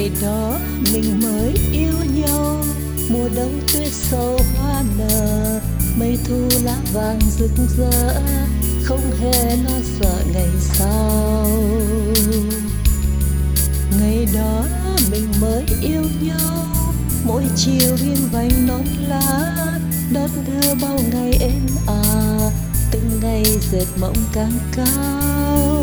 ngày đó mình mới yêu nhau, mùa đông tuyết sâu hoa nở, mây thu lá vàng rực rỡ, không hề lo sợ ngày sau. Ngày đó mình mới yêu nhau, mỗi chiều nghiêng vành nón lá, đón đưa bao ngày êm ả, từng ngày dệt mộng càng cao.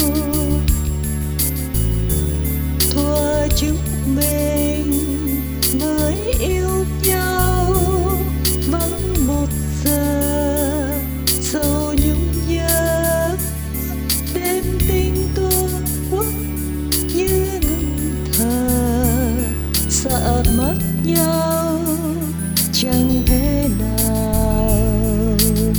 Thuở chúng mình mới yêu nhau, vắng một giờ sầu nhung nhớ, đêm tinh tôi như ngừng thở, sợ mất nhau chẳng thể nào.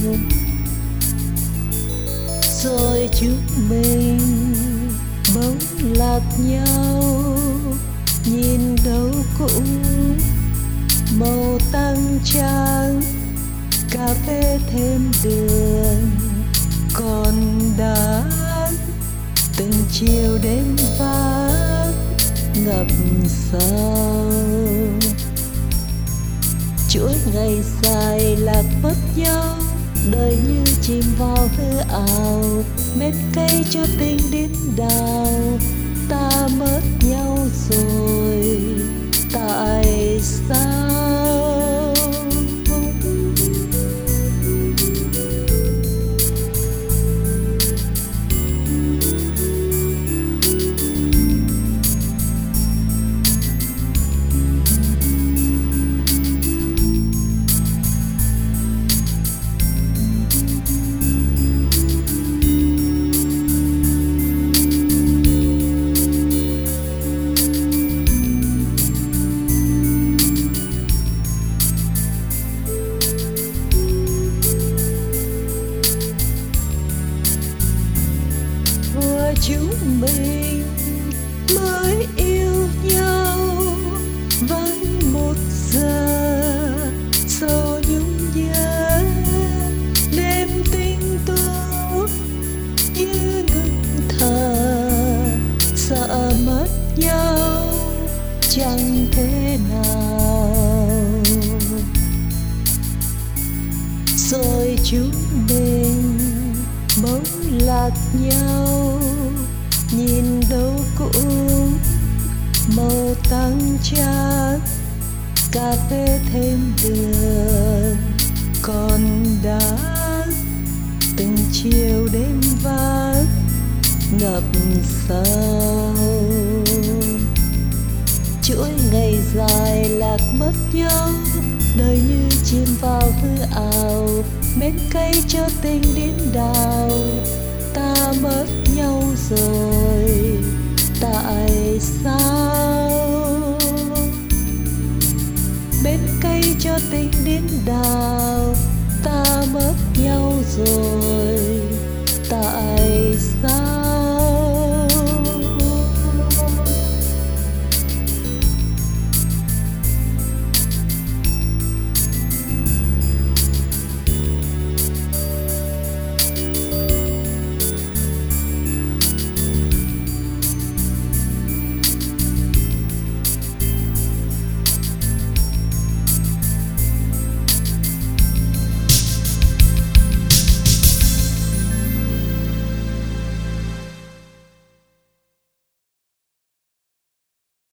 Rồi chúng mình bỗng lạc nhau, nhìn đâu cũng màu tăng trắng, cà phê thêm đường còn đắng, từng chiều đêm vắng ngập sâu. Chuỗi ngày dài lạc mất nhau, đời như chìm vào hư ảo, mết cây cho tình đến đào. Ta mất nhau rồi tại sao? Chúng mình mới yêu nhau, vắng một giờ sầu nhung nhớ, đêm tinh tú như ngừng thở, sợ mất nhau chẳng thể nào. Rồi chúng mình bỗng lạc nhau, nhìn đâu cũng màu tăng trắng, cà phê thêm đường còn đắng, từng chiều đêm vắng ngập sâu. Chuỗi ngày dài lạc mất nhau, đời như chìm vào hư ảo, mến cây cho tình đến đào. Ta mất nhau rồi